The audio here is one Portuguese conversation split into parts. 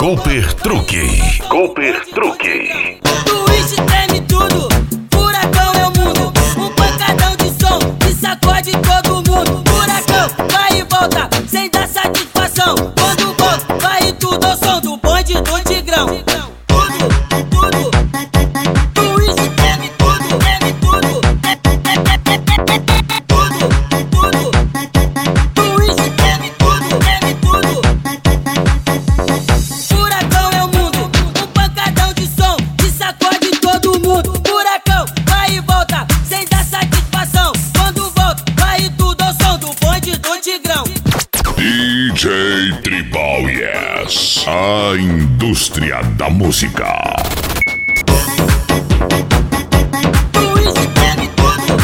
Cooper Truque. Cooper Truque. Twist treme tudo, furacão é o mundo. Um pancadão de som que sacode todo mundo. Furacão vai e volta, sem dar satisfação. Quando volta, vai tudo ao som do bonde do Tigrão. Tudo, tudo. Twist treme tudo, treme tudo. Tudo, tudo. Twist treme tudo, treme tudo. Furacão é o mundo, um pancadão de som que sacode todo mundo. Furacão vai e volta, sem dar satisfação. Quando volta, vai tudo ao som do bonde do Tigrão. DJ Tribal Yes. A indústria da música. Twist treme tudo.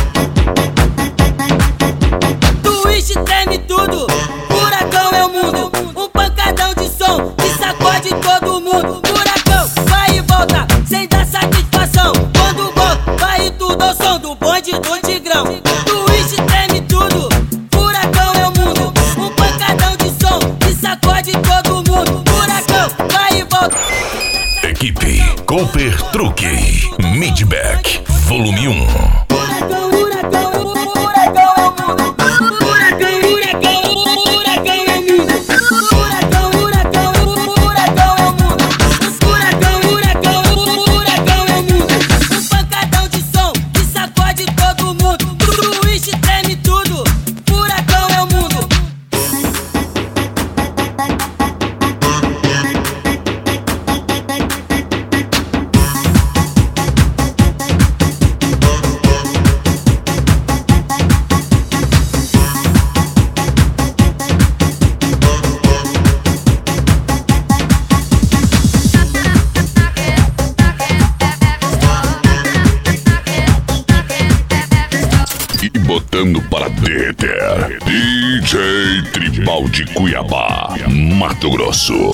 Twist treme tudo. Furacão é o mundo, um pancadão de som que sacode todo mundo. Furacão vai e volta, sem dar satisfação. Quando volta, vai tudo ao som do bonde do Tigrão. Twist treme tudo. Furacão é o mundo, um pancadão de som que sacode todo mundo. Furacão vai e volta. Equipe Cooper Truque. Midback Volume 1. Furacão, furacão, furacão é o mundo. Furacão, furacão, furacão é o mundo. Furacão, furacão, furacão é o mundo. Furacão, furacão, furacão é o mundo. Um pancadão de som que sacode todo mundo. Twist treme tudo. Furacão é o mundo. E botando para derreter. DJ Tribal de Cuiabá, Mato Grosso.